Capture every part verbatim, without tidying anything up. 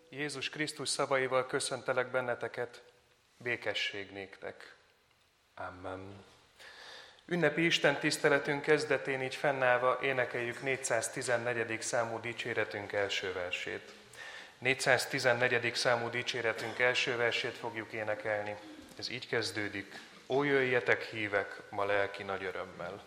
Jézus Krisztus szavaival köszöntelek benneteket, békesség néktek. Amen. Ünnepi Isten tiszteletünk kezdetén így fennállva énekeljük négyszáztizennegyedik számú dicséretünk első versét. négyszáztizennegyedik számú dicséretünk első versét fogjuk énekelni. Ez így kezdődik. Ó, jöjjetek hívek ma lelki nagy örömmel.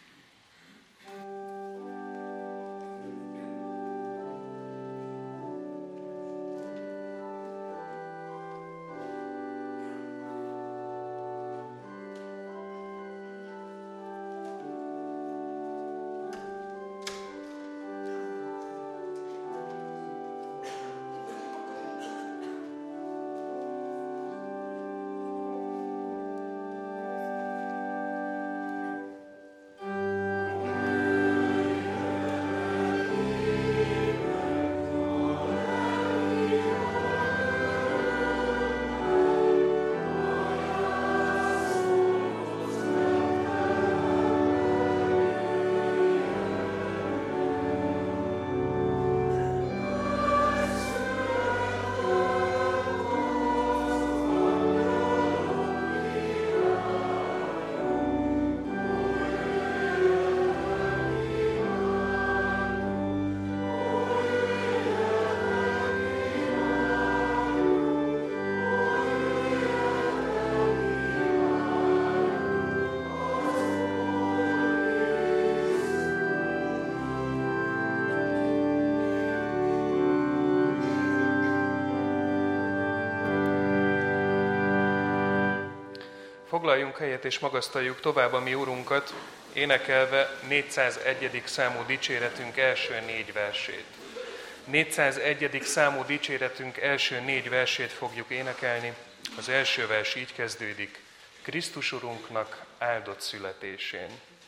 Foglaljunk helyet és magasztaljuk tovább a mi Urunkat, énekelve négyszázegyedik számú dicséretünk első négy versét. négyszázegyedik számú dicséretünk első négy versét fogjuk énekelni. Az első vers így kezdődik. Krisztus Urunknak áldott születésén.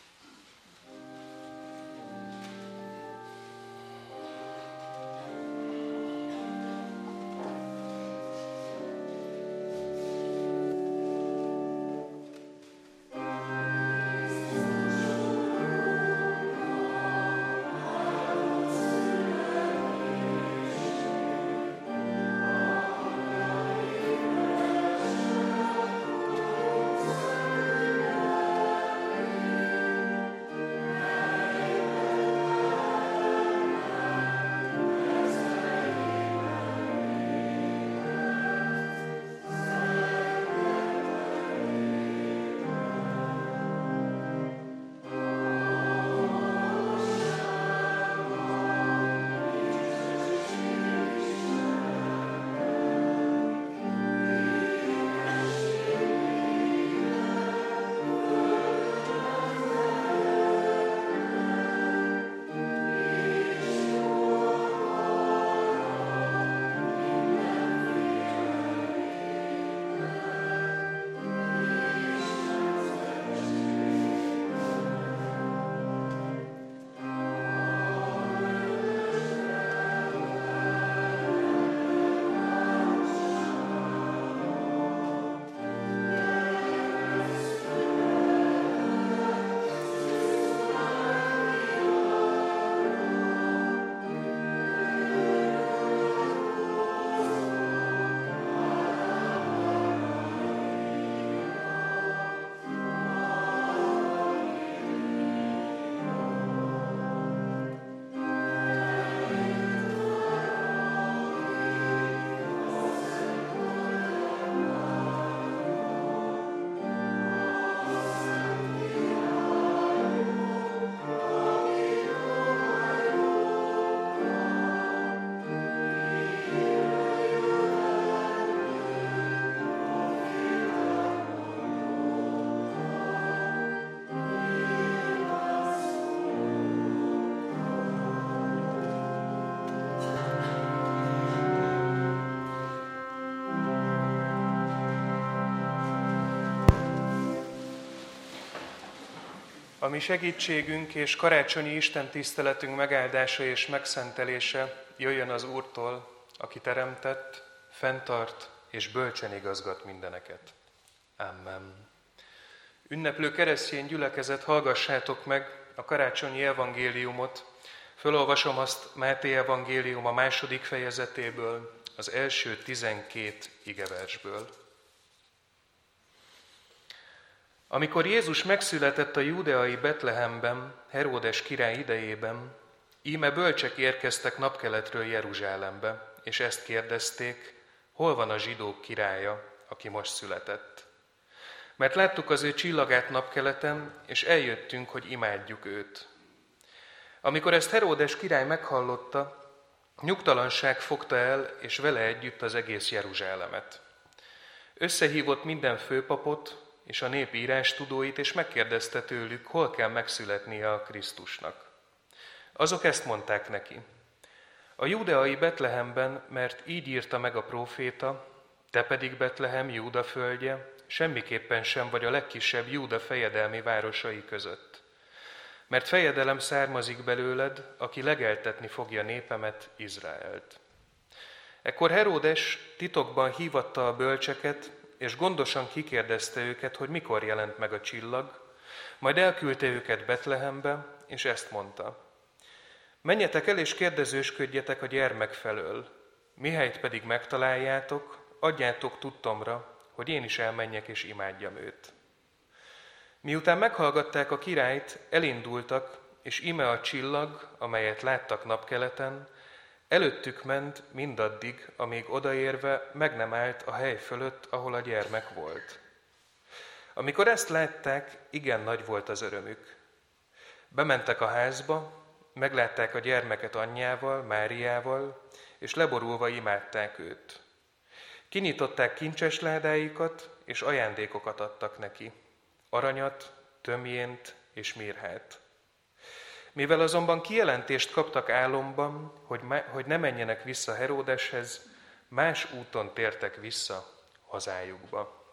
A mi segítségünk és karácsonyi Isten tiszteletünk megáldása és megszentelése jöjjön az Úrtól, aki teremtett, fenntart és bölcsen igazgat mindeneket. Amen. Ünneplő keresztény gyülekezet, hallgassátok meg a karácsonyi evangéliumot. Fölolvasom azt Máté evangélium a második fejezetéből, az első tizenkét igeversből. Amikor Jézus megszületett a júdeai Betlehemben, Heródes király idejében, íme bölcsek érkeztek napkeletről Jeruzsálembe, és ezt kérdezték, hol van a zsidók királya, aki most született. Mert láttuk az ő csillagát napkeleten, és eljöttünk, hogy imádjuk őt. Amikor ezt Heródes király meghallotta, nyugtalanság fogta el, és vele együtt az egész Jeruzsálemet. Összehívott minden főpapot és a nép írástudóit, és megkérdezte tőlük, hol kell megszületnie a Krisztusnak. Azok ezt mondták neki: a júdeai Betlehemben, mert így írta meg a próféta, te pedig Betlehem, Júda földje, semmiképpen sem vagy a legkisebb Júda fejedelmi városai között. Mert fejedelem származik belőled, aki legeltetni fogja népemet, Izraelt. Ekkor Heródes titokban hívatta a bölcseket, és gondosan kikérdezte őket, hogy mikor jelent meg a csillag, majd elküldte őket Betlehembe, és ezt mondta: menjetek el és kérdezősködjetek a gyermek felől, mihelyt pedig megtaláljátok, adjátok tudtomra, hogy én is elmenjek és imádjam őt. Miután meghallgatták a királyt, elindultak, és íme a csillag, amelyet láttak napkeleten, előttük ment mindaddig, amíg odaérve meg nem állt a hely fölött, ahol a gyermek volt. Amikor ezt látták, igen nagy volt az örömük. Bementek a házba, meglátták a gyermeket anyjával, Máriával, és leborulva imádták őt. Kinyitották kincses ládáikat, és ajándékokat adtak neki: aranyat, tömjént és mirhát. Mivel azonban kijelentést kaptak álomban, hogy, hogy ne menjenek vissza Heródeshez, más úton tértek vissza hazájukba.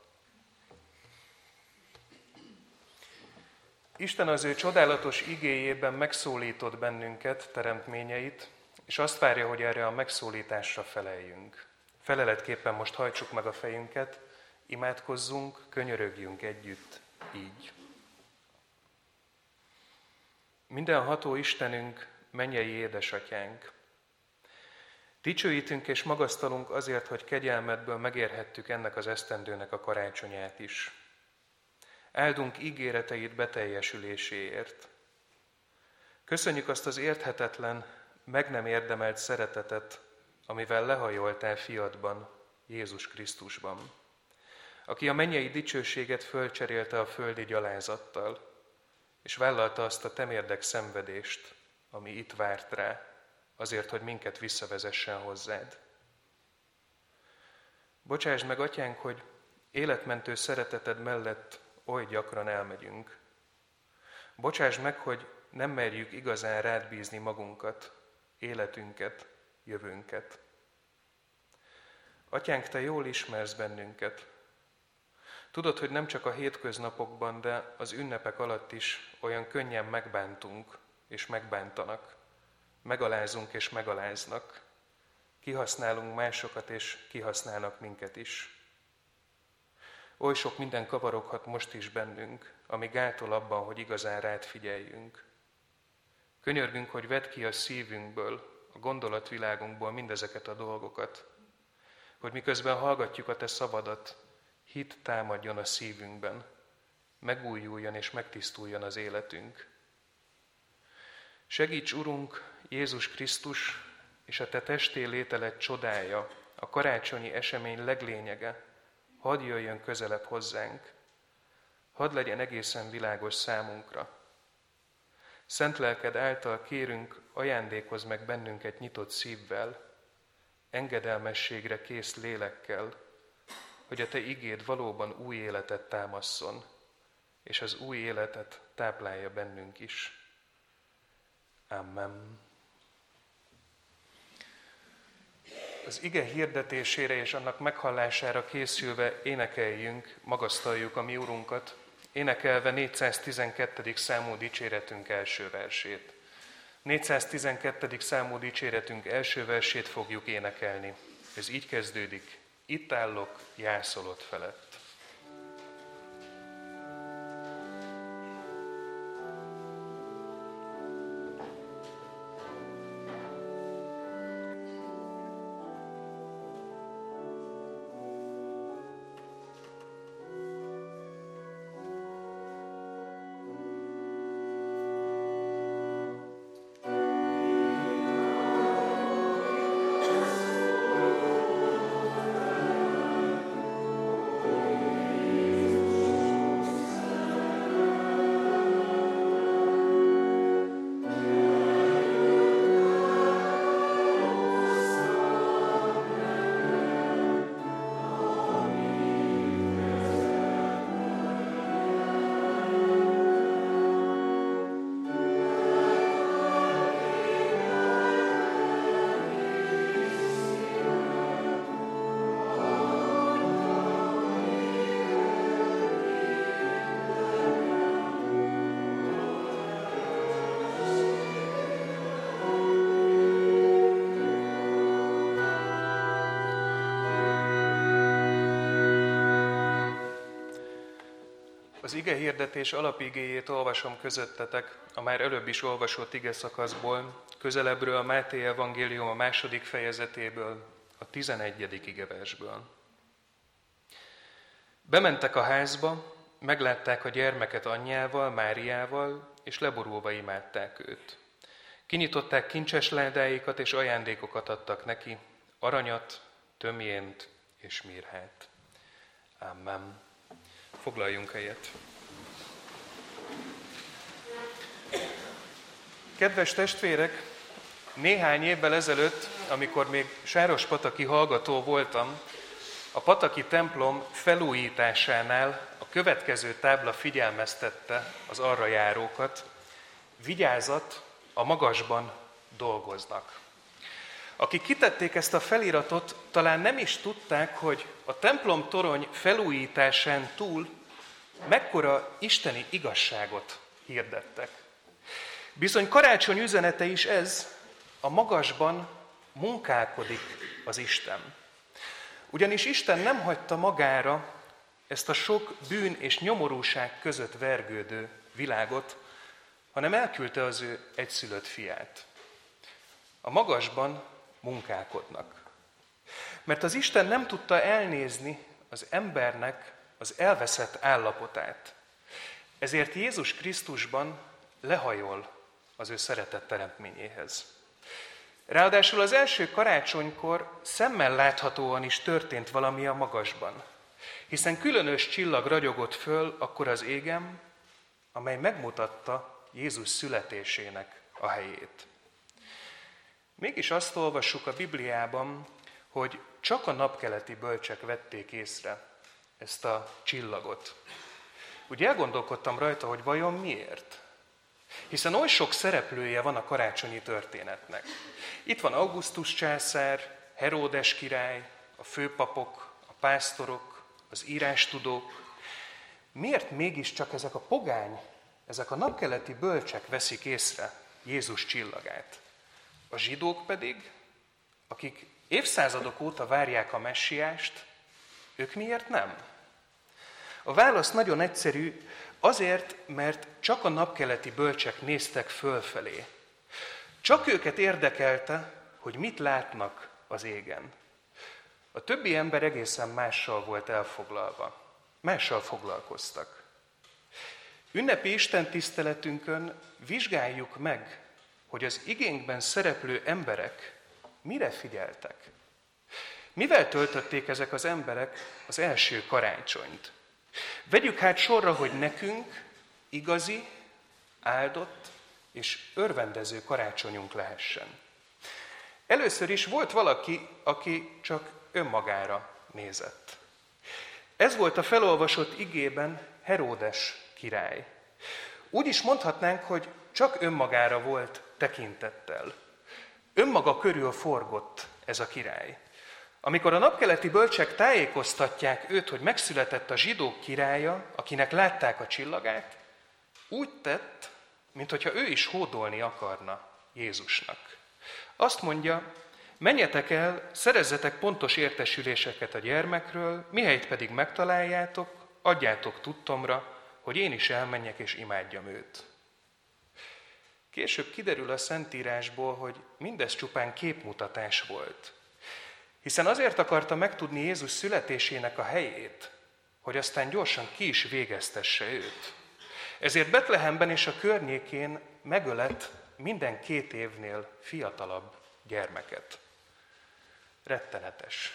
Isten az ő csodálatos igéjében megszólított bennünket, teremtményeit, és azt várja, hogy erre a megszólításra feleljünk. Feleletképpen most hajtsuk meg a fejünket, imádkozzunk, könyörögjünk együtt így. Mindenható Istenünk, mennyei édesatyánk! Dicsőítünk és magasztalunk azért, hogy kegyelmedből megérhettük ennek az esztendőnek a karácsonyát is. Áldunk ígéreteid beteljesüléséért. Köszönjük azt az érthetetlen, meg nem érdemelt szeretetet, amivel lehajoltál fiadban, Jézus Krisztusban, aki a mennyei dicsőséget fölcserélte a földi gyalázattal, és vállalta azt a temérdek szenvedést, ami itt várt rá, azért, hogy minket visszavezessen hozzád. Bocsásd meg, Atyánk, hogy életmentő szereteted mellett oly gyakran elmegyünk. Bocsásd meg, hogy nem merjük igazán rád bízni magunkat, életünket, jövőnket. Atyánk, te jól ismersz bennünket. Tudod, hogy nem csak a hétköznapokban, de az ünnepek alatt is olyan könnyen megbántunk és megbántanak, megalázunk és megaláznak, kihasználunk másokat és kihasználnak minket is. Oly sok minden kavaroghat most is bennünk, ami gátol abban, hogy igazán rád figyeljünk. Könyörgünk, hogy vedd ki a szívünkből, a gondolatvilágunkból mindezeket a dolgokat, hogy miközben hallgatjuk a te szavadat, hit támadjon a szívünkben, megújuljon és megtisztuljon az életünk. Segíts, Urunk, Jézus Krisztus és a te testé lételed csodája, a karácsonyi esemény leglényege, hadd jöjjön közelebb hozzánk, hadd legyen egészen világos számunkra. Szent lelked által kérünk, ajándékozz meg bennünket nyitott szívvel, engedelmességre kész lélekkel, hogy a te igéd valóban új életet támasszon, és az új életet táplálja bennünk is. Amen. Az ige hirdetésére és annak meghallására készülve énekeljünk, magasztaljuk a mi Urunkat, énekelve négyszáztizenkettedik számú dicséretünk első versét. négyszáztizenkettedik számú dicséretünk első versét fogjuk énekelni. Ez így kezdődik: itt állok jászolod felett. Az ige hirdetés alapigéjét olvasom közöttetek, a már előbb is olvasott ige szakaszból, közelebbről a Máté evangélium a második fejezetéből, a tizenegyedik igeversből. Bementek a házba, meglátták a gyermeket anyjával, Máriával, és leborulva imádták őt. Kinyitották kincses ládáikat, és ajándékokat adtak neki, aranyat, tömjént és mirhát. Amen. Foglaljunk helyet. Kedves testvérek, néhány évvel ezelőtt, amikor még sárospataki hallgató voltam, a pataki templom felújításánál a következő tábla figyelmeztette az arra járókat: vigyázat, a magasban dolgoznak. Akik kitették ezt a feliratot, talán nem is tudták, hogy a templom torony felújításán túl mekkora isteni igazságot hirdettek. Bizony karácsony üzenete is ez: a magasban munkálkodik az Isten. Ugyanis Isten nem hagyta magára ezt a sok bűn és nyomorúság között vergődő világot, hanem elküldte az ő egyszülött fiát. A magasban munkálkodnak. Mert az Isten nem tudta elnézni az embernek az elveszett állapotát. Ezért Jézus Krisztusban lehajol az ő szeretett teremtményéhez. Ráadásul az első karácsonykor szemmel láthatóan is történt valami a magasban, hiszen különös csillag ragyogott föl akkor az égen, amely megmutatta Jézus születésének a helyét. Mégis azt olvassuk a Bibliában, hogy csak a napkeleti bölcsek vették észre ezt a csillagot. Úgy elgondolkodtam rajta, hogy vajon miért? Hiszen oly sok szereplője van a karácsonyi történetnek. Itt van Augustus császár, Heródes király, a főpapok, a pásztorok, az írástudók. Miért mégiscsak ezek a pogány, ezek a napkeleti bölcsek veszik észre Jézus csillagát? A zsidók pedig, akik évszázadok óta várják a messiást, ők miért nem? A válasz nagyon egyszerű: azért, mert csak a napkeleti bölcsek néztek fölfelé. Csak őket érdekelte, hogy mit látnak az égen. A többi ember egészen mással volt elfoglalva. Mással foglalkoztak. Ünnepi istentiszteletünkön vizsgáljuk meg, hogy az igénkben szereplő emberek mire figyeltek. Mivel töltötték ezek az emberek az első karácsonyt? Vegyük hát sorra, hogy nekünk igazi, áldott és örvendező karácsonyunk lehessen. Először is volt valaki, aki csak önmagára nézett. Ez volt a felolvasott igében Heródes király. Úgy is mondhatnánk, hogy csak önmagára volt tekintettel. Önmaga körül forgott ez a király. Amikor a napkeleti bölcsek tájékoztatják őt, hogy megszületett a zsidók királya, akinek látták a csillagát, úgy tett, minthogyha ő is hódolni akarna Jézusnak. Azt mondja: menjetek el, szerezzetek pontos értesüléseket a gyermekről, mihelyt pedig megtaláljátok, adjátok tudtomra, hogy én is elmenjek és imádjam őt. Később kiderül a Szentírásból, hogy mindez csupán képmutatás volt. Hiszen azért akarta megtudni Jézus születésének a helyét, hogy aztán gyorsan ki is végeztesse őt. Ezért Betlehemben és a környékén megölet minden két évnél fiatalabb gyermeket. Rettenetes.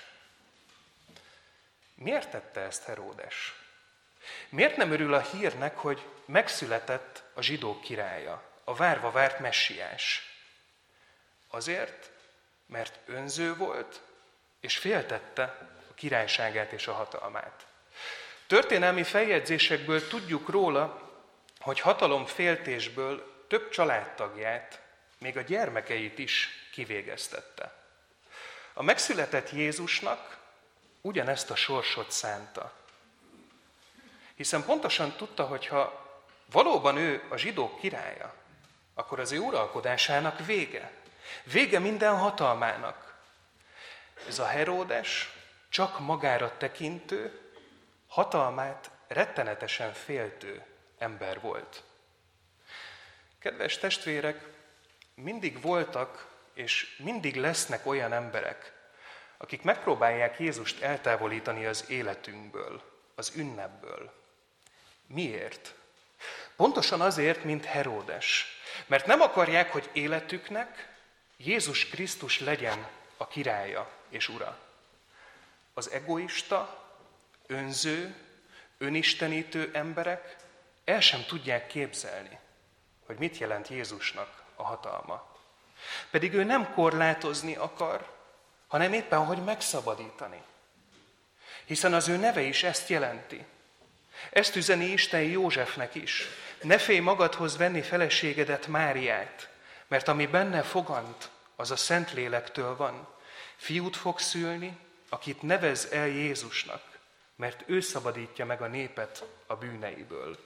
Miért tette ezt Heródes? Miért nem örül a hírnek, hogy megszületett a zsidók királya, a várva várt messiás? Azért, mert önző volt, és féltette a királyságát és a hatalmát. Történelmi feljegyzésekből tudjuk róla, hogy hatalomféltésből több családtagját, még a gyermekeit is kivégeztette. A megszületett Jézusnak ugyanezt a sorsot szánta. Hiszen pontosan tudta, hogy ha valóban ő a zsidók királya, akkor az ő uralkodásának vége. Vége minden hatalmának. Ez a Heródes csak magára tekintő, hatalmát rettenetesen féltő ember volt. Kedves testvérek, mindig voltak és mindig lesznek olyan emberek, akik megpróbálják Jézust eltávolítani az életünkből, az ünnepből. Miért? Pontosan azért, mint Heródes. Mert nem akarják, hogy életüknek Jézus Krisztus legyen a királya és ura. Az egoista, önző, önistenítő emberek el sem tudják képzelni, hogy mit jelent Jézusnak a hatalma. Pedig ő nem korlátozni akar, hanem éppen, hogy megszabadítani. Hiszen az ő neve is ezt jelenti. Ezt üzeni Isten Józsefnek is. Ne félj magadhoz venni feleségedet, Máriát, mert ami benne fogant, az a Szentlélektől van. Fiút fog szülni, akit nevez el Jézusnak, mert ő szabadítja meg a népet a bűneiből.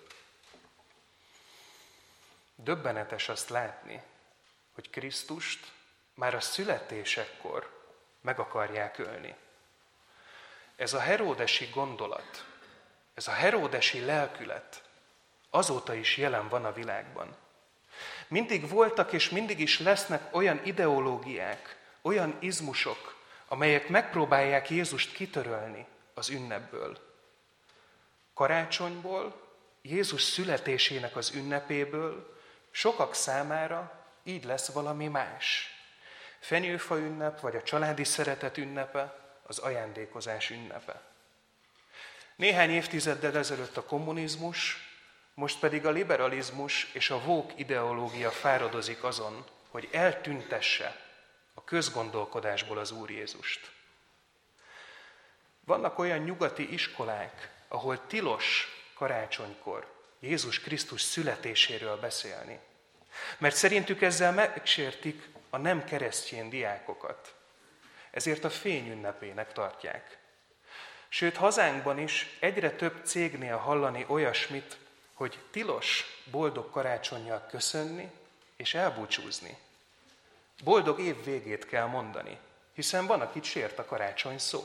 Döbbenetes azt látni, hogy Krisztust már a születésekkor meg akarják ölni. Ez a heródesi gondolat, ez a heródesi lelkület azóta is jelen van a világban. Mindig voltak és mindig is lesznek olyan ideológiák, olyan izmusok, amelyek megpróbálják Jézust kitörölni az ünnepből. Karácsonyból, Jézus születésének az ünnepéből sokak számára így lesz valami más. Fenyőfa ünnep, vagy a családi szeretet ünnepe, az ajándékozás ünnepe. Néhány évtizeddel ezelőtt a kommunizmus, most pedig a liberalizmus és a woke ideológia fáradozik azon, hogy eltüntesse a közgondolkodásból az Úr Jézust. Vannak olyan nyugati iskolák, ahol tilos karácsonykor Jézus Krisztus születéséről beszélni, mert szerintük ezzel megsértik a nem keresztény diákokat. Ezért a fény ünnepének tartják. Sőt, hazánkban is egyre több cégnél hallani olyasmit, hogy tilos boldog karácsonnyal köszönni és elbúcsúzni. Boldog év végét kell mondani, hiszen van, akit sért a karácsony szó.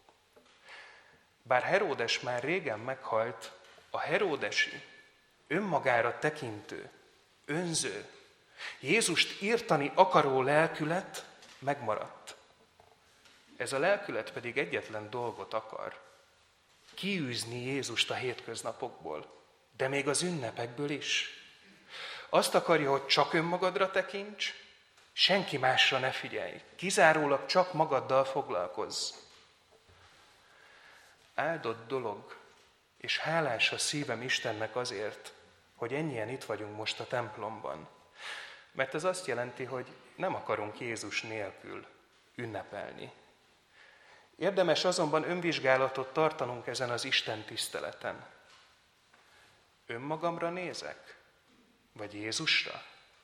Bár Heródes már régen meghalt, a heródesi, önmagára tekintő, önző, Jézust írtani akaró lelkület megmaradt. Ez a lelkület pedig egyetlen dolgot akar. Kiűzni Jézust a hétköznapokból, de még az ünnepekből is. Azt akarja, hogy csak önmagadra tekints, senki másra ne figyelj, kizárólag csak magaddal foglalkozz. Áldott dolog, és hálás a szívem Istennek azért, hogy ennyien itt vagyunk most a templomban. Mert ez azt jelenti, hogy nem akarunk Jézus nélkül ünnepelni. Érdemes azonban önvizsgálatot tartanunk ezen az Isten tiszteleten. Önmagamra nézek? Vagy Jézusra?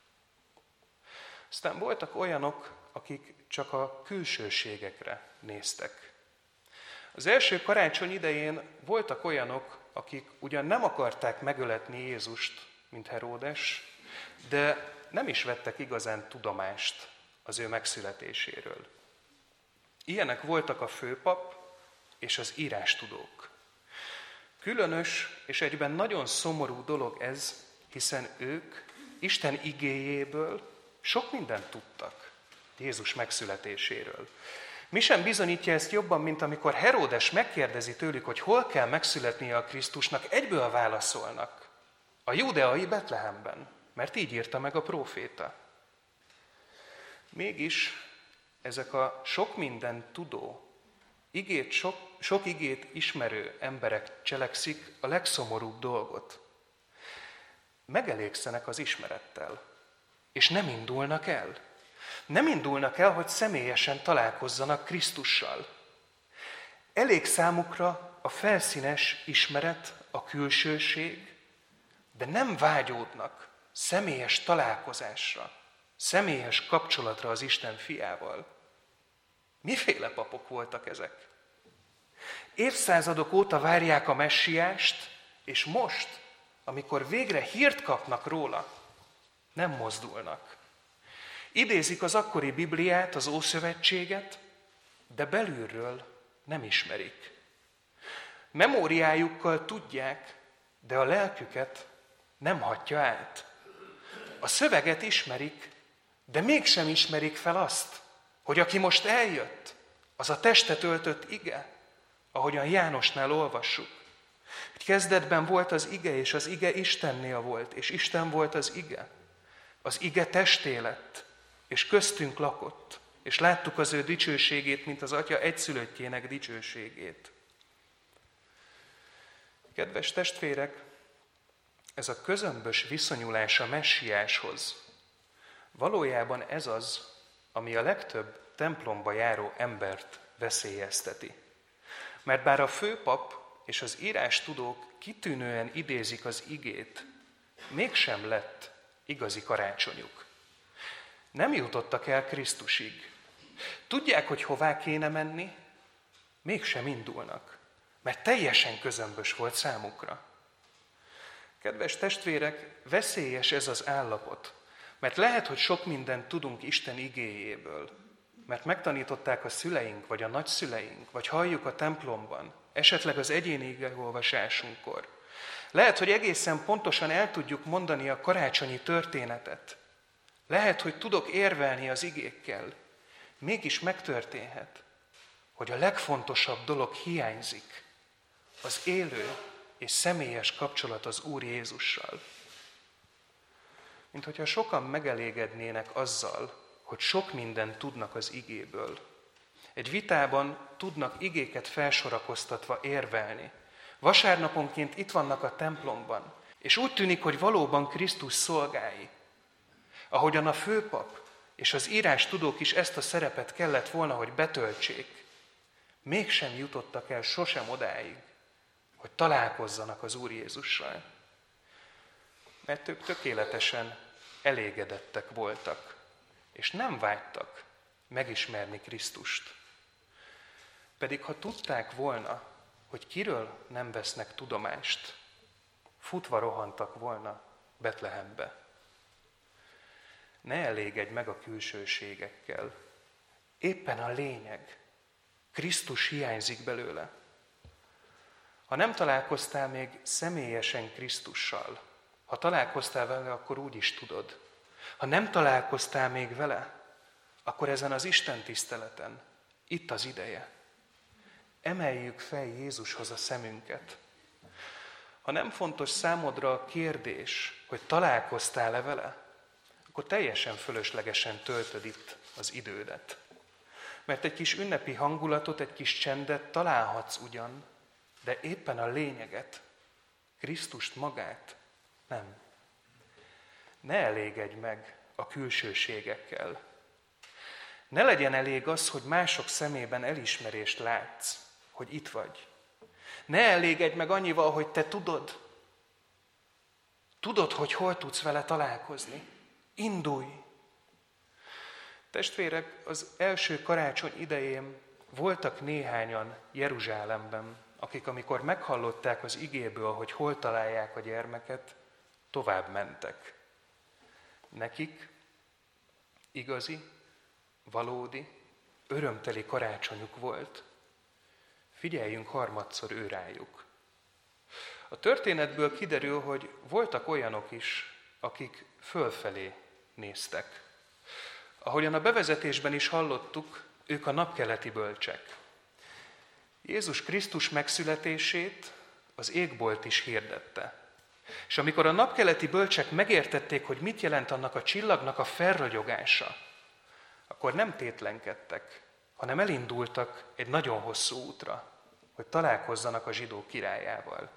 Aztán voltak olyanok, akik csak a külsőségekre néztek. Az első karácsony idején voltak olyanok, akik ugyan nem akarták megöletni Jézust, mint Heródes, de nem is vettek igazán tudomást az ő megszületéséről. Ilyenek voltak a főpap és az írástudók. Különös és egyben nagyon szomorú dolog ez, hiszen ők Isten igéjéből sok mindent tudtak Jézus megszületéséről. Mi sem bizonyítja ezt jobban, mint amikor Heródes megkérdezi tőlük, hogy hol kell megszületnie a Krisztusnak, egyből válaszolnak. A judeai Betlehemben, mert így írta meg a próféta. Mégis ezek a sok mindent tudó, igét, sok, sok igét ismerő emberek cselekszik a legszomorúbb dolgot. Megelégszenek az ismerettel, és nem indulnak el. Nem indulnak el, hogy személyesen találkozzanak Krisztussal. Elég számukra a felszínes ismeret, a külsőség, de nem vágyódnak személyes találkozásra, személyes kapcsolatra az Isten fiával. Miféle papok voltak ezek? Évszázadok óta várják a messiást, és most, amikor végre hírt kapnak róla, nem mozdulnak. Idézik az akkori Bibliát, az Ószövetséget, de belülről nem ismerik. Memóriájukkal tudják, de a lelküket nem hatja át. A szöveget ismerik, de mégsem ismerik fel azt, hogy aki most eljött, az a testet öltött ige, ahogyan Jánosnál olvassuk. Hogy kezdetben volt az ige, és az ige Istennél volt, és Isten volt az ige. Az ige testé lett, és köztünk lakott, és láttuk az ő dicsőségét, mint az Atya egyszülöttjének dicsőségét. Kedves testvérek, ez a közömbös viszonyulás a messiáshoz, valójában ez az, ami a legtöbb templomba járó embert veszélyezteti. Mert bár a főpap és az írástudók kitűnően idézik az igét, mégsem lett igazi karácsonyuk. Nem jutottak el Krisztusig. Tudják, hogy hová kéne menni, mégsem indulnak, mert teljesen közömbös volt számukra. Kedves testvérek, veszélyes ez az állapot, mert lehet, hogy sok mindent tudunk Isten igéjéből, mert megtanították a szüleink, vagy a nagyszüleink, vagy halljuk a templomban, esetleg az egyéni igeolvasásunkkor. Lehet, hogy egészen pontosan el tudjuk mondani a karácsonyi történetet. Lehet, hogy tudok érvelni az igékkel. Mégis megtörténhet, hogy a legfontosabb dolog hiányzik, az élő és személyes kapcsolat az Úr Jézussal. Mint hogyha sokan megelégednének azzal, hogy sok mindent tudnak az igéből. Egy vitában tudnak igéket felsorakoztatva érvelni. Vasárnaponként itt vannak a templomban, és úgy tűnik, hogy valóban Krisztus szolgái. Ahogyan a főpap és az írástudók is ezt a szerepet kellett volna, hogy betöltsék, mégsem jutottak el sosem odáig, hogy találkozzanak az Úr Jézussal. Mert ők tökéletesen elégedettek voltak, és nem vágytak megismerni Krisztust. Pedig ha tudták volna, hogy kiről nem vesznek tudomást, futva rohantak volna Betlehembe. Ne elégedj meg a külsőségekkel. Éppen a lényeg. Krisztus hiányzik belőle. Ha nem találkoztál még személyesen Krisztussal, ha találkoztál vele, akkor úgy is tudod. Ha nem találkoztál még vele, akkor ezen az Isten tiszteleten itt az ideje. Emeljük fel Jézushoz a szemünket. Ha nem fontos számodra a kérdés, hogy találkoztál-e vele, akkor teljesen fölöslegesen töltöd itt az idődet. Mert egy kis ünnepi hangulatot, egy kis csendet találhatsz ugyan, de éppen a lényeget, Krisztust magát nem. Ne elégedj meg a külsőségekkel. Ne legyen elég az, hogy mások szemében elismerést látsz, hogy itt vagy. Ne elégedj meg annyival, hogy te tudod. Tudod, hogy hol tudsz vele találkozni. Indulj! Testvérek, az első karácsony idején voltak néhányan Jeruzsálemben, akik amikor meghallották az igéből, hogy hol találják a gyermeket, tovább mentek. Nekik igazi, valódi, örömteli karácsonyuk volt. Figyeljünk harmadszor őrájuk. A történetből kiderül, hogy voltak olyanok is, akik fölfelé néztek. Ahogyan a bevezetésben is hallottuk, ők a napkeleti bölcsek. Jézus Krisztus megszületését az égbolt is hirdette. És amikor a napkeleti bölcsek megértették, hogy mit jelent annak a csillagnak a felragyogása, akkor nem tétlenkedtek, hanem elindultak egy nagyon hosszú útra, hogy találkozzanak a zsidó királyával.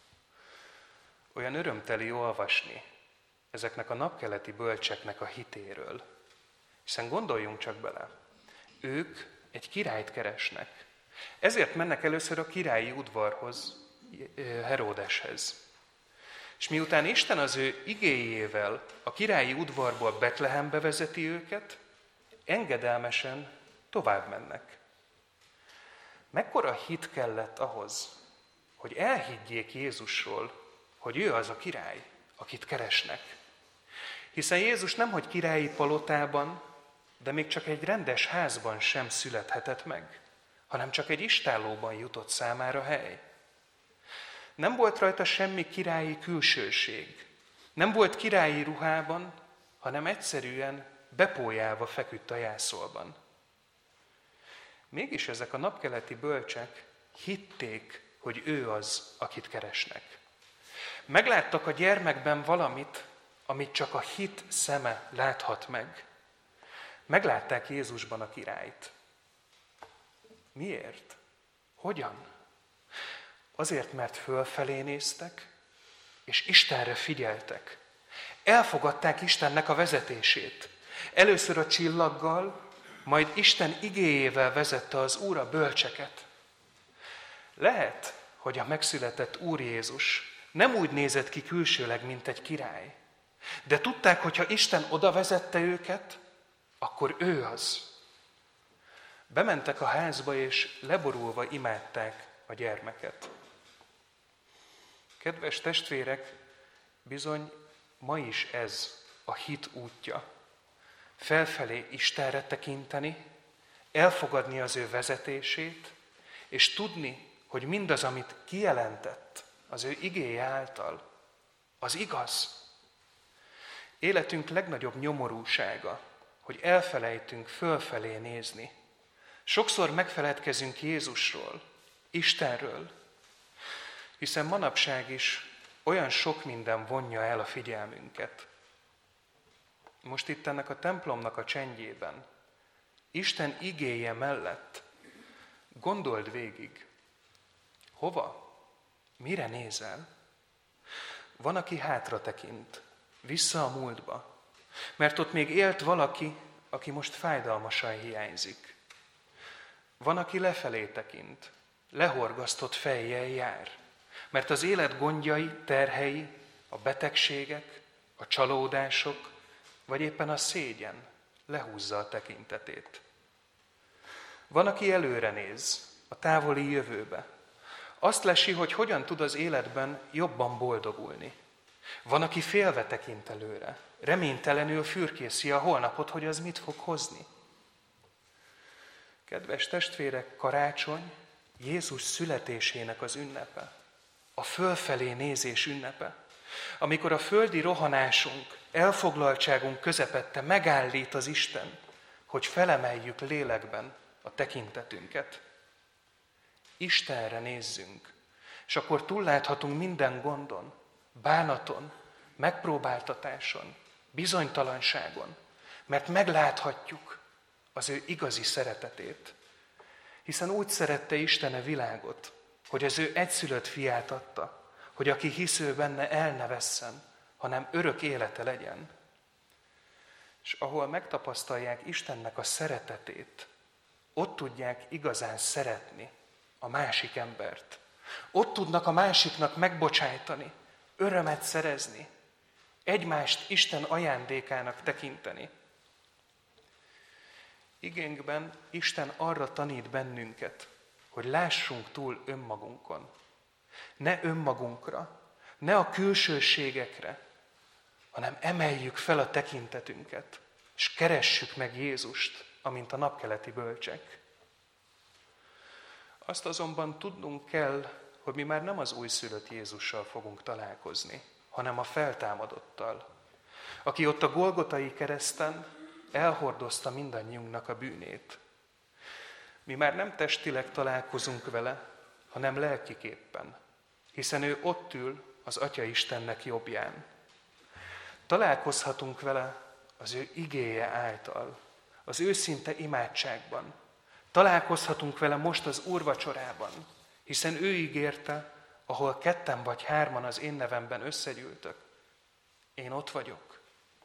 Olyan örömteli olvasni ezeknek a napkeleti bölcseknek a hitéről. Hiszen gondoljunk csak bele, ők egy királyt keresnek. Ezért mennek először a királyi udvarhoz, Heródeshez. És miután Isten az ő igéjével a királyi udvarból Betlehembe vezeti őket, engedelmesen tovább mennek. Mekkora hit kellett ahhoz, hogy elhiggyék Jézusról, hogy ő az a király, akit keresnek. Hiszen Jézus nemhogy királyi palotában, de még csak egy rendes házban sem születhetett meg, hanem csak egy istállóban jutott számára hely. Nem volt rajta semmi királyi külsőség. Nem volt királyi ruhában, hanem egyszerűen bepójálva feküdt a jászolban. Mégis ezek a napkeleti bölcsek hitték, hogy ő az, akit keresnek. Megláttak a gyermekben valamit, amit csak a hit szeme láthat meg. Meglátták Jézusban a királyt. Miért? Hogyan? Azért, mert fölfelé néztek, és Istenre figyeltek. Elfogadták Istennek a vezetését. Először a csillaggal, majd Isten igéjével vezette az Úr a bölcseket. Lehet, hogy a megszületett Úr Jézus nem úgy nézett ki külsőleg, mint egy király. De tudták, hogy ha Isten oda vezette őket, akkor ő az. Bementek a házba, és leborulva imádták a gyermeket. Kedves testvérek, bizony ma is ez a hit útja. Felfelé Istenre tekinteni, elfogadni az ő vezetését, és tudni, hogy mindaz, amit kijelentett az ő igéje által, az igaz. Életünk legnagyobb nyomorúsága, hogy elfelejtünk fölfelé nézni. Sokszor megfeledkezünk Jézusról, Istenről, hiszen manapság is olyan sok minden vonja el a figyelmünket. Most itt ennek a templomnak a csendjében, Isten igéje mellett gondold végig, hova, mire nézel? Van, aki hátra tekint, vissza a múltba, mert ott még élt valaki, aki most fájdalmasan hiányzik. Van, aki lefelé tekint, lehorgasztott fejjel jár, mert az élet gondjai, terhei, a betegségek, a csalódások, vagy éppen a szégyen lehúzza a tekintetét. Van, aki előre néz, a távoli jövőbe. Azt lesi, hogy hogyan tud az életben jobban boldogulni. Van, aki félve tekint előre, reménytelenül fürkészi a holnapot, hogy az mit fog hozni. Kedves testvérek, karácsony Jézus születésének az ünnepe, a fölfelé nézés ünnepe, amikor a földi rohanásunk, elfoglaltságunk közepette megállít az Isten, hogy felemeljük lélekben a tekintetünket. Istenre nézzünk, és akkor túlláthatunk minden gondon, bánaton, megpróbáltatáson, bizonytalanságon, mert megláthatjuk az ő igazi szeretetét. Hiszen úgy szerette Isten a világot, hogy az ő egyszülött fiát adta, hogy aki hisz ő benne, el ne vesszen, hanem örök élete legyen. És ahol megtapasztalják Istennek a szeretetét, ott tudják igazán szeretni a másik embert. Ott tudnak a másiknak megbocsájtani, örömet szerezni, egymást Isten ajándékának tekinteni. Igénkben Isten arra tanít bennünket, hogy lássunk túl önmagunkon. Ne önmagunkra, ne a külsőségekre, hanem emeljük fel a tekintetünket, és keressük meg Jézust, amint a napkeleti bölcsek. Azt azonban tudnunk kell, hogy mi már nem az újszülött Jézussal fogunk találkozni, hanem a feltámadottal, aki ott a Golgotai kereszten elhordozta mindannyiunknak a bűnét. Mi már nem testileg találkozunk vele, hanem lelkiképpen, hiszen ő ott ül az Atya Istennek jobbján. Találkozhatunk vele az ő igéje által, az őszinte imádságban. Találkozhatunk vele most az úrvacsorában, hiszen ő ígérte, ahol ketten vagy hárman az én nevemben összegyűltök, én ott vagyok.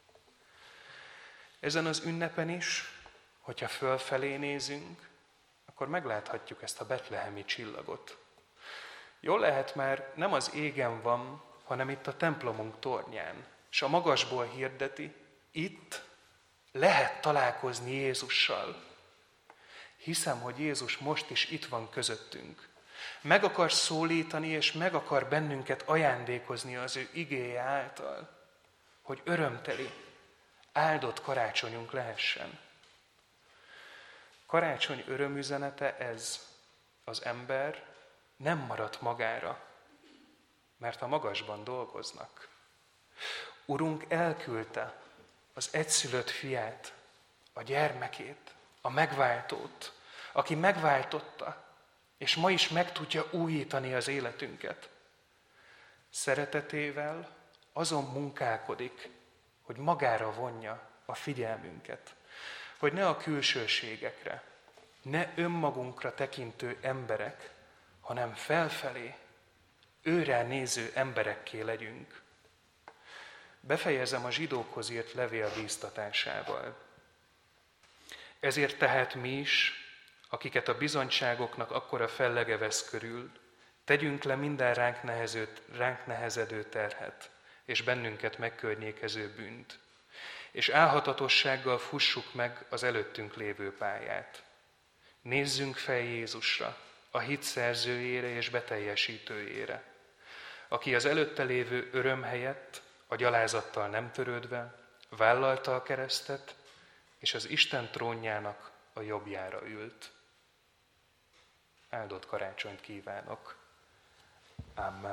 Ezen az ünnepen is, hogyha fölfelé nézünk, akkor megláthatjuk ezt a betlehemi csillagot. Jól lehet, már nem az égen van, hanem itt a templomunk tornyán, és a magasból hirdeti, itt lehet találkozni Jézussal. Hiszem, hogy Jézus most is itt van közöttünk. Meg akar szólítani, és meg akar bennünket ajándékozni az ő igéje által, hogy örömteli, áldott karácsonyunk lehessen. Karácsony örömüzenete ez: az ember nem maradt magára, mert a magasban dolgoznak. Urunk elküldte az egyszülött fiát, a gyermekét, a megváltót, aki megváltotta, és ma is meg tudja újítani az életünket. Szeretetével azon munkálkodik, hogy magára vonja a figyelmünket, hogy ne a külsőségekre, ne önmagunkra tekintő emberek, hanem felfelé, őrá néző emberekké legyünk. Befejezem a zsidókhoz írt levél bíztatásával. Ezért tehát mi is, akiket a bizonyságoknak akkora fellege vesz körül, tegyünk le minden ránk, nehezőt, ránk nehezedő terhet, és bennünket megkörnyékező bűnt, és álhatatossággal fussuk meg az előttünk lévő pályát. Nézzünk fel Jézusra, a hit szerzőjére és beteljesítőjére, aki az előtte lévő öröm helyett, a gyalázattal nem törődve, vállalta a keresztet, és az Isten trónjának a jobbjára ült. Áldott karácsonyt kívánok! Amen.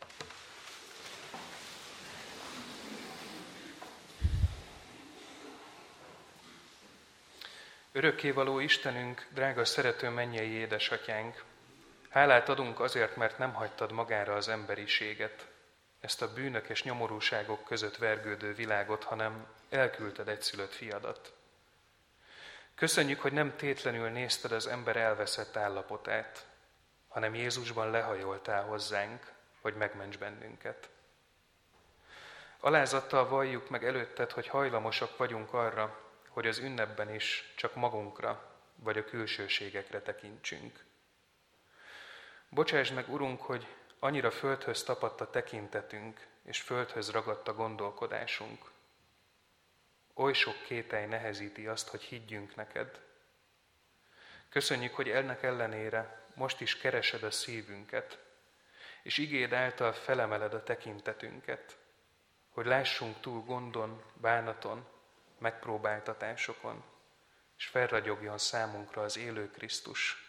Örökkévaló Istenünk, drága szerető mennyei édesatyánk, hálát adunk azért, mert nem hagytad magára az emberiséget, ezt a bűnök és nyomorúságok között vergődő világot, hanem elküldted egyszülött fiadat. Köszönjük, hogy nem tétlenül nézted az ember elveszett állapotát, hanem Jézusban lehajoltál hozzánk, hogy megments bennünket. Alázattal valljuk meg előtted, hogy hajlamosak vagyunk arra, hogy az ünnepben is csak magunkra vagy a külsőségekre tekintsünk. Bocsásd meg, Urunk, hogy annyira földhöz tapadt a tekintetünk, és földhöz ragadt a gondolkodásunk. Oly sok kételj nehezíti azt, hogy higgyünk neked. Köszönjük, hogy ennek ellenére most is keresed a szívünket, és igéd által felemeled a tekintetünket, hogy lássunk túl gondon, bánaton, megpróbáltatásokon, és felragyogjon számunkra az élő Krisztus.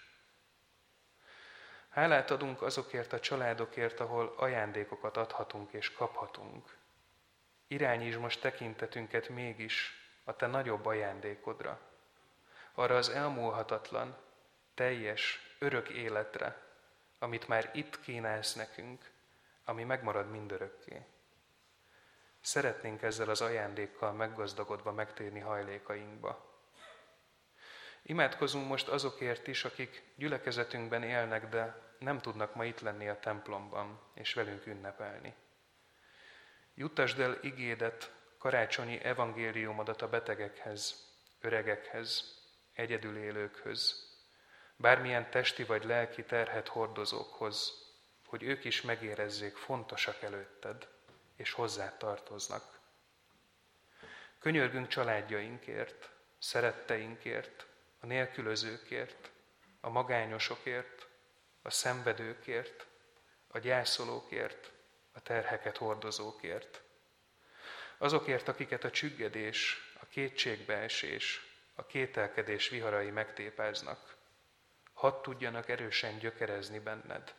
Hálát adunk azokért a családokért, ahol ajándékokat adhatunk és kaphatunk. Irányítsd most tekintetünket mégis a te nagyobb ajándékodra, arra az elmúlhatatlan, teljes, örök életre, amit már itt kínálsz nekünk, ami megmarad mindörökké. Szeretnénk ezzel az ajándékkal meggazdagodva megtérni hajlékainkba. Imádkozunk most azokért is, akik gyülekezetünkben élnek, de nem tudnak ma itt lenni a templomban és velünk ünnepelni. Juttasd el igédet, karácsonyi evangéliumodat a betegekhez, öregekhez, egyedül élőkhöz, bármilyen testi vagy lelki terhet hordozókhoz, hogy ők is megérezzék, fontosak előtted, és hozzád tartoznak. Könyörgünk családjainkért, szeretteinkért, a nélkülözőkért, a magányosokért, a szenvedőkért, a gyászolókért, a terheket hordozókért. Azokért, akiket a csüggedés, a kétségbeesés, a kételkedés viharai megtépáznak, hadd tudjanak erősen gyökerezni benned.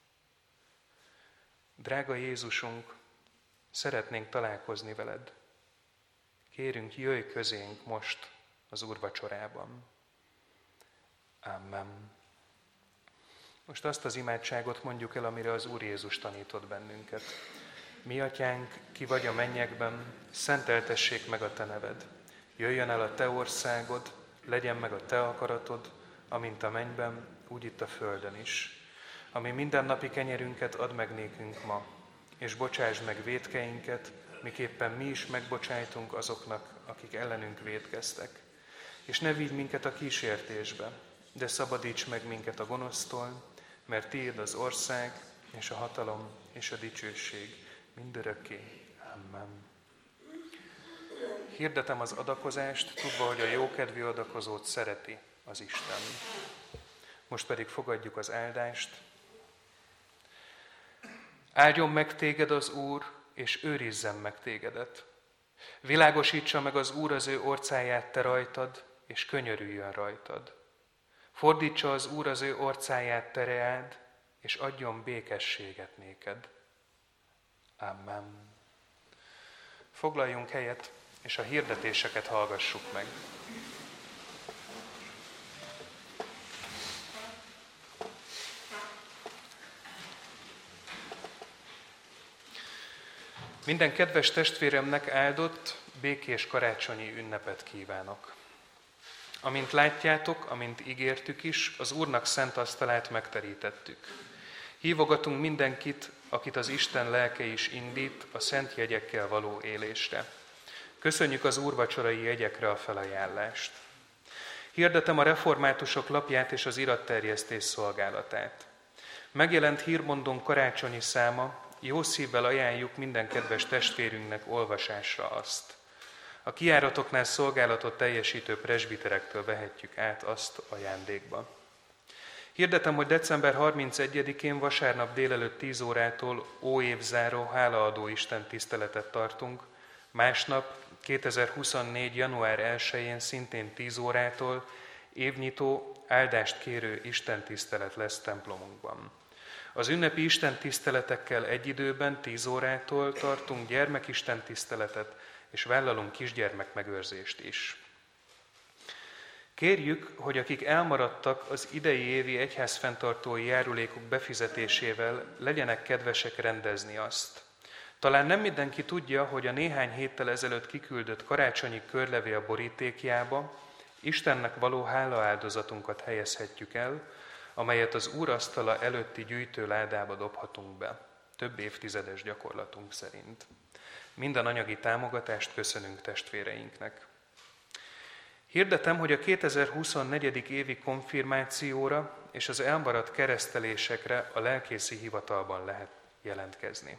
Drága Jézusunk, szeretnénk találkozni veled. Kérünk, jöjj közénk most az úrvacsorában. Amen. Most azt az imádságot mondjuk el, amire az Úr Jézus tanított bennünket. Mi atyánk, ki vagy a mennyekben, szenteltessék meg a te neved. Jöjjön el a te országod, legyen meg a te akaratod, amint a mennyben, úgy itt a földön is. Ami mindennapi kenyerünket add meg nékünk ma, és bocsásd meg vétkeinket, miképpen mi is megbocsájtunk azoknak, akik ellenünk vétkeztek. És ne vigy minket a kísértésbe, de szabadíts meg minket a gonosztól, mert tiéd az ország, és a hatalom, és a dicsőség mindörökké. Amen. Hirdetem az adakozást, tudva, hogy a jókedvű adakozót szereti az Isten. Most pedig fogadjuk az áldást. Áldjon meg téged az Úr, és őrizzen meg tégedet. Világosítsa meg az Úr az ő orcáját te rajtad, és könyörüljön rajtad. Fordítsa az Úr az ő orcáját te reád, és adjon békességet néked. Amen. Foglaljunk helyet, és a hirdetéseket hallgassuk meg. Minden kedves testvéremnek áldott, békés karácsonyi ünnepet kívánok. Amint látjátok, amint ígértük is, az Úrnak szent asztalát megterítettük. Hívogatunk mindenkit, akit az Isten lelke is indít a szent jegyekkel való élésre. Köszönjük az úrvacsorai jegyekre a felajánlást. Hirdetem a reformátusok lapját és az iratterjesztés szolgálatát. Megjelent hírmondón karácsonyi száma, jó szívvel ajánljuk minden kedves testvérünknek olvasásra azt. A kijáratoknál szolgálatot teljesítő presbiterektől vehetjük át azt ajándékba. Hirdetem, hogy december harmincegyedikén vasárnap délelőtt tíz órától óévzáró hálaadó Isten tiszteletet tartunk, másnap kétezer-huszonnégy. január elsején szintén tíz órától évnyitó, áldást kérő Isten tisztelet lesz templomunkban. Az ünnepi Isten tiszteletekkel egy időben tíz órától tartunk gyermekisten tiszteletet, és vállalunk kisgyermek megőrzést is. Kérjük, hogy akik elmaradtak az idei évi egyházfenntartói járulékok befizetésével, legyenek kedvesek rendezni azt. Talán nem mindenki tudja, hogy a néhány héttel ezelőtt kiküldött karácsonyi körlevél borítékjába Istennek való hálaáldozatunkat helyezhetjük el, amelyet az úrasztala előtti gyűjtőládába dobhatunk be, több évtizedes gyakorlatunk szerint. Minden anyagi támogatást köszönünk testvéreinknek. Hirdetem, hogy a kétezer-huszonnégy. évi konfirmációra és az elmaradt keresztelésekre a lelkészi hivatalban lehet jelentkezni.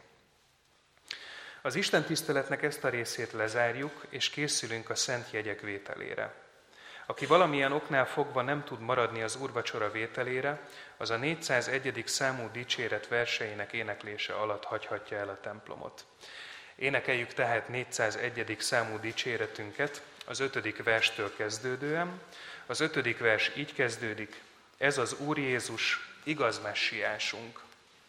Az istentiszteletnek ezt a részét lezárjuk, és készülünk a szent jegyek vételére. Aki valamilyen oknál fogva nem tud maradni az úrvacsora vételére, az a négyszázegyedik számú dicséret verseinek éneklése alatt hagyhatja el a templomot. Énekeljük tehát négyszázegyedik számú dicséretünket, az ötödik verstől kezdődően. Az ötödik vers így kezdődik: ez az Úr Jézus, igaz messiásunk.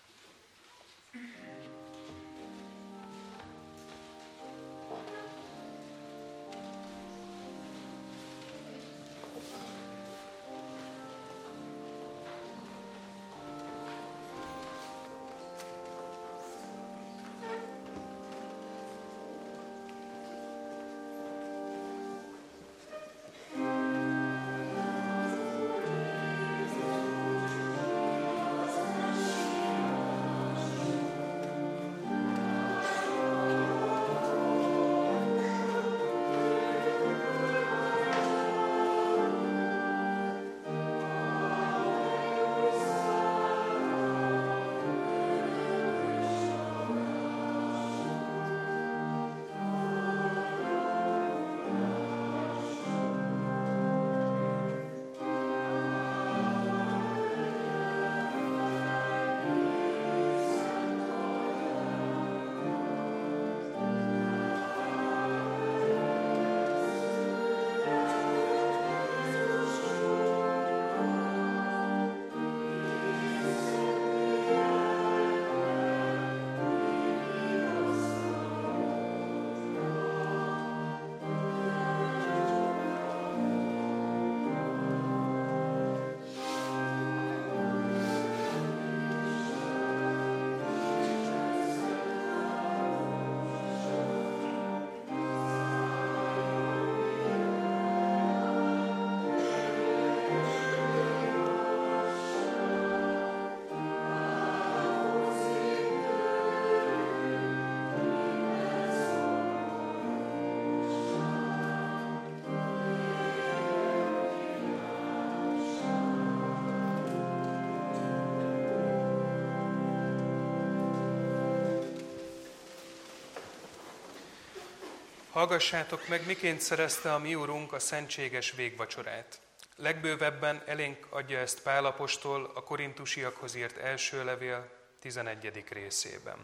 Hallgassátok meg, miként szerezte a mi Urunk a szentséges végvacsorát. Legbővebben elénk adja ezt Pál apostol a korintusiakhoz írt első levél tizenegyedik részében.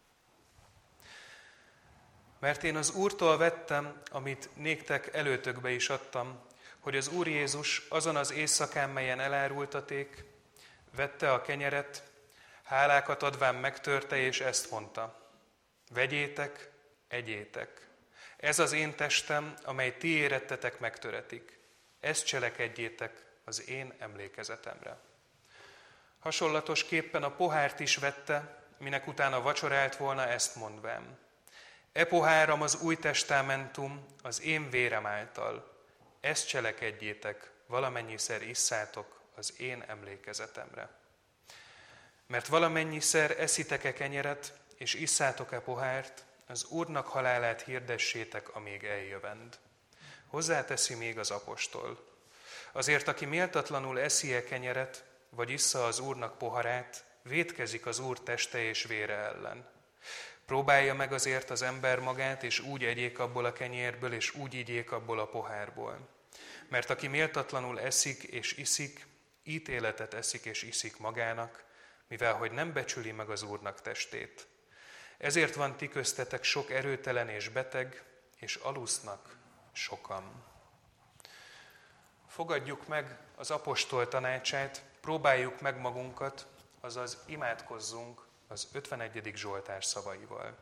Mert én az Úrtól vettem, amit néktek előtökbe is adtam, hogy az Úr Jézus azon az éjszakán, melyen elárultaték, vette a kenyeret, hálákat adván megtörte, és ezt mondta: Vegyétek, egyétek. Ez az én testem, amely ti érettetek megtöretik. Ezt cselekedjétek az én emlékezetemre. Hasonlatosképpen a pohárt is vette, minek utána vacsorált volna, ezt mondván: E poháram az új testamentum az én vérem által. Ezt cselekedjétek, valamennyiszer isszátok az én emlékezetemre. Mert valamennyiszer eszitek-e kenyeret, és isszátok-e pohárt, az Úrnak halálát hirdessétek, amíg eljövend. Hozzáteszi még az apostol: Azért, aki méltatlanul eszi-e kenyeret, vagy issza az Úrnak poharát, vétkezik az Úr teste és vére ellen. Próbálja meg azért az ember magát, és úgy egyék abból a kenyérből, és úgy igyék abból a pohárból. Mert aki méltatlanul eszik és iszik, ítéletet eszik és iszik magának, mivel hogy nem becsüli meg az Úrnak testét. Ezért van ti köztetek sok erőtelen és beteg, és alusznak sokan. Fogadjuk meg az apostol tanácsát, próbáljuk meg magunkat, azaz imádkozzunk az ötvenegyedik Zsoltár szavaival.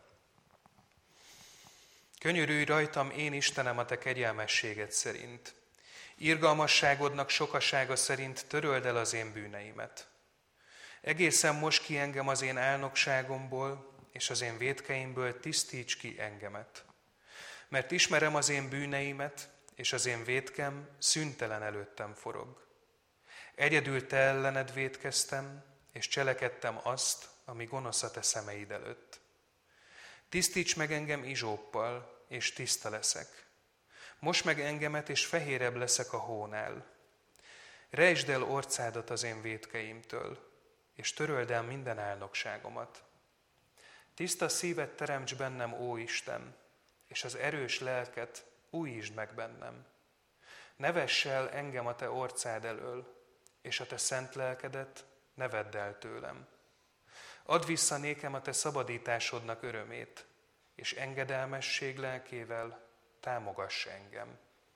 Könyörülj rajtam, én Istenem, a te kegyelmességed szerint. Irgalmasságodnak sokasága szerint töröld el az én bűneimet. Egészen most ki engem az én álnokságomból, és az én vétkeimből tisztíts ki engemet. Mert ismerem az én bűneimet, és az én vétkem szüntelen előttem forog. Egyedül te ellened vétkeztem, és cselekedtem azt, ami gonosz a te szemeid előtt. Tisztíts meg engem izsóppal, és tiszta leszek. Most meg engemet, és fehérebb leszek a hónál. Rejtsd el orcádat az én vétkeimtől, és töröld el minden álnokságomat. Tiszta szívet teremts bennem, ó Isten, és az erős lelket újítsd meg bennem. Ne vess el engem a te orcád elől, és a te szent lelkedet ne vedd el tőlem. Add vissza nékem a te szabadításodnak örömét, és engedelmesség lelkével támogass engem.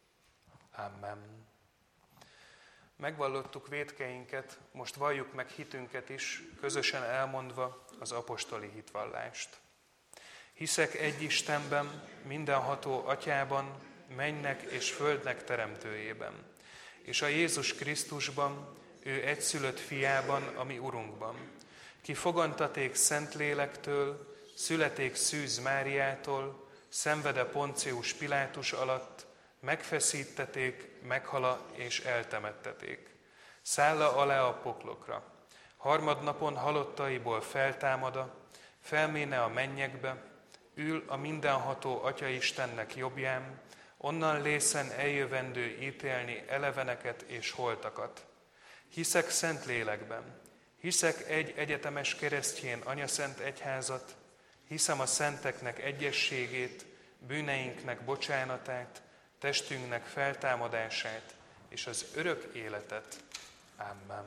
Amen. Megvallottuk vétkeinket, most valljuk meg hitünket is, közösen elmondva az apostoli hitvallást. Hiszek egy Istenben, mindenható Atyában, mennynek és földnek teremtőjében, és a Jézus Krisztusban, ő egyszülött fiában, a mi Urunkban, ki fogantaték Szentlélektől, születék Szűz Máriától, szenvede Poncius Pilátus alatt, megfeszítették, meghala és eltemetteték. Szálla alá a poklokra. Harmadnapon halottaiból feltámada, felméne a mennyekbe, ül a mindenható Atya Istennek jobbján, onnan lészen eljövendő ítélni eleveneket és holtakat. Hiszek szent lélekben, hiszek egy egyetemes keresztjén anyaszent egyházat, hiszem a szenteknek egyességét, bűneinknek bocsánatát, testünknek feltámadását és az örök életet. Amen.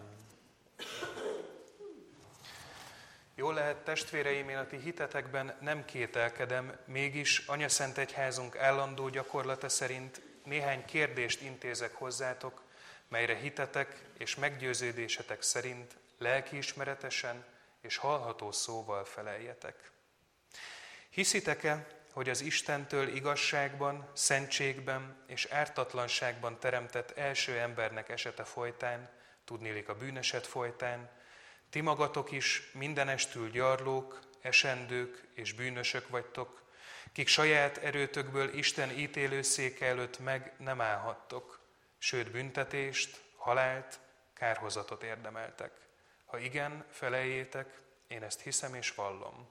Jól lehet, testvéreim, én a ti hitetekben nem kételkedem, mégis anyaszent egyházunk állandó gyakorlata szerint néhány kérdést intézek hozzátok, melyre hitetek és meggyőződésetek szerint lelkiismeretesen és hallható szóval feleljetek. Hiszitek-e, hogy az Istentől igazságban, szentségben és ártatlanságban teremtett első embernek esete folytán, tudniillik a bűneset folytán, ti magatok is mindenestül gyarlók, esendők és bűnösök vagytok, kik saját erőtökből Isten ítélőszéke előtt meg nem állhattok, sőt büntetést, halált, kárhozatot érdemeltek. Ha igen, feleljétek, én ezt hiszem és vallom.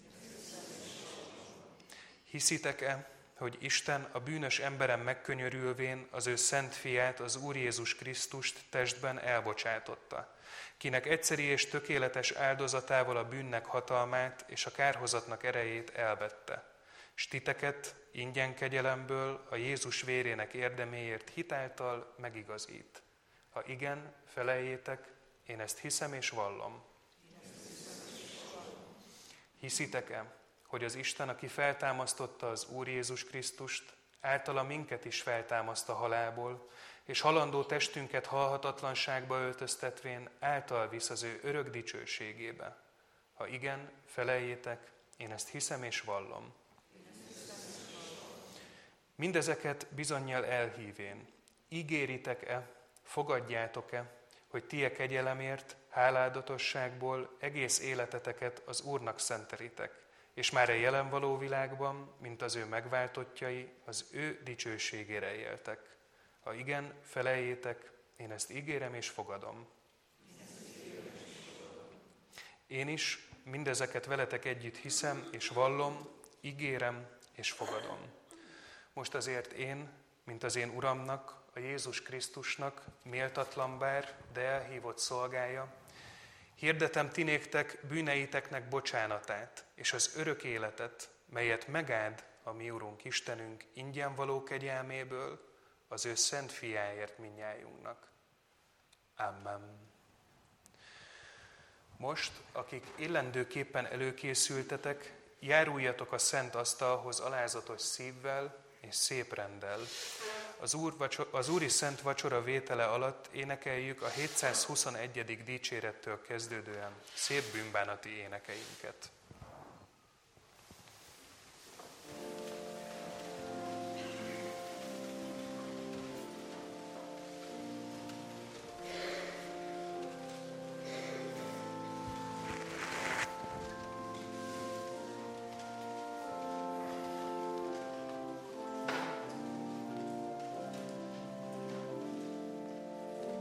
Hiszitek-e, hogy Isten a bűnös emberen megkönyörülvén az ő szent fiát, az Úr Jézus Krisztust testben elbocsátotta, kinek egyszeri és tökéletes áldozatával a bűnnek hatalmát és a kárhozatnak erejét elvette, s titeket ingyen kegyelemből a Jézus vérének érdeméért hitáltal megigazít. Ha igen, feleljétek, én ezt hiszem és vallom. Hiszitek-e, hogy az Isten, aki feltámasztotta az Úr Jézus Krisztust, általa minket is feltámaszt a halálból, és halandó testünket halhatatlanságba öltöztetvén által visz az ő örök dicsőségébe. Ha igen, feleljétek, én ezt hiszem és vallom. Mindezeket bizonnyal elhívén, ígéritek-e, fogadjátok-e, hogy ti a kegyelemért, háládatosságból egész életeteket az Úrnak szentelitek, és már a jelen való világban, mint az ő megváltottjai, az ő dicsőségére éltek. Ha igen, feleljétek, én ezt ígérem és fogadom. Én is mindezeket veletek együtt hiszem és vallom, ígérem és fogadom. Most azért én, mint az én Uramnak, a Jézus Krisztusnak, méltatlan bár, de elhívott szolgája, hirdetem ti néktek bűneiteknek bocsánatát, és az örök életet, melyet megáld a mi Urunk Istenünk ingyen való kegyelméből, az ő szent fiáért mindnyájunknak. Amen. Most, akik illendőképpen előkészültetek, járuljatok a szent asztalhoz alázatos szívvel és szép renddel. Az, Úr, az Úri Szent Vacsora vétele alatt énekeljük a hétszázhuszonegyedik dicsérettől kezdődően szép bűnbánati énekeinket.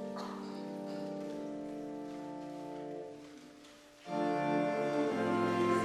Thank you.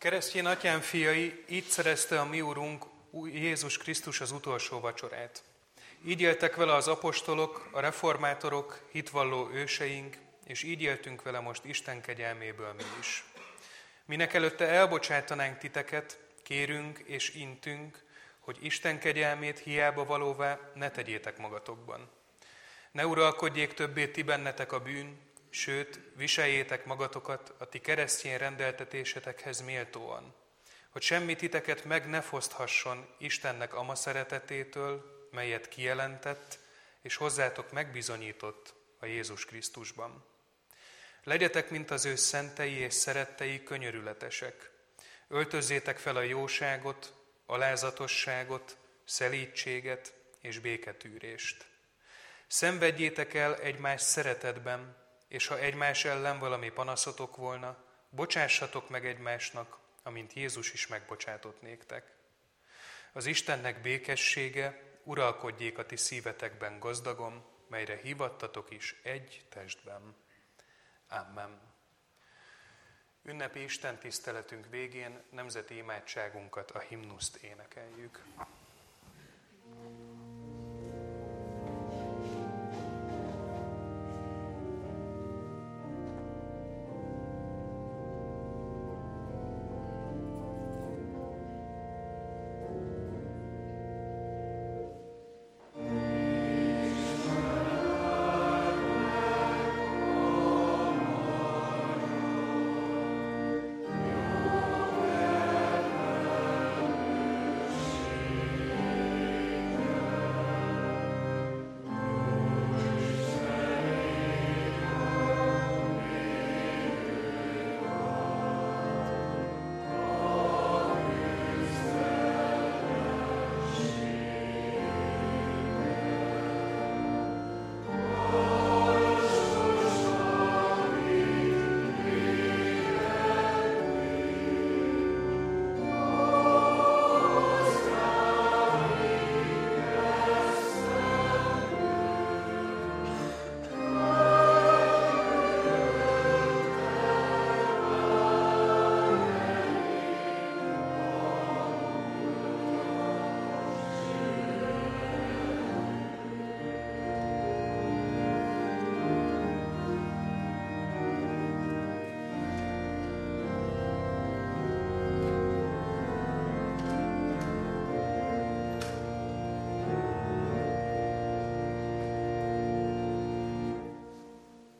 Keresztény atyám fiai, így szerezte a mi Urunk Jézus Krisztus az utolsó vacsorát. Így éltek vele az apostolok, a reformátorok, hitvalló őseink, és így éltünk vele most Isten kegyelméből mi is. Minek előtte elbocsátanánk titeket, kérünk és intünk, hogy Isten kegyelmét hiába valóvá ne tegyétek magatokban. Ne uralkodjék többé ti bennetek a bűn, sőt, viseljétek magatokat a ti keresztény rendeltetésetekhez méltóan, hogy semmi titeket meg ne foszthasson Istennek ama szeretetétől, melyet kijelentett, és hozzátok megbizonyított a Jézus Krisztusban. Legyetek, mint az ő szentei és szerettei könyörületesek. Öltözzétek fel a jóságot, alázatosságot, szelídséget és béketűrést. Szenvedjétek el egymás szeretetben, és ha egymás ellen valami panaszotok volna, bocsássatok meg egymásnak, amint Jézus is megbocsátott néktek. Az Istennek békessége uralkodjék a ti szívetekben gazdagon, melyre hívattatok is egy testben. Amen. Ünnepi Isten tiszteletünk végén nemzeti imádságunkat, a himnuszt énekeljük.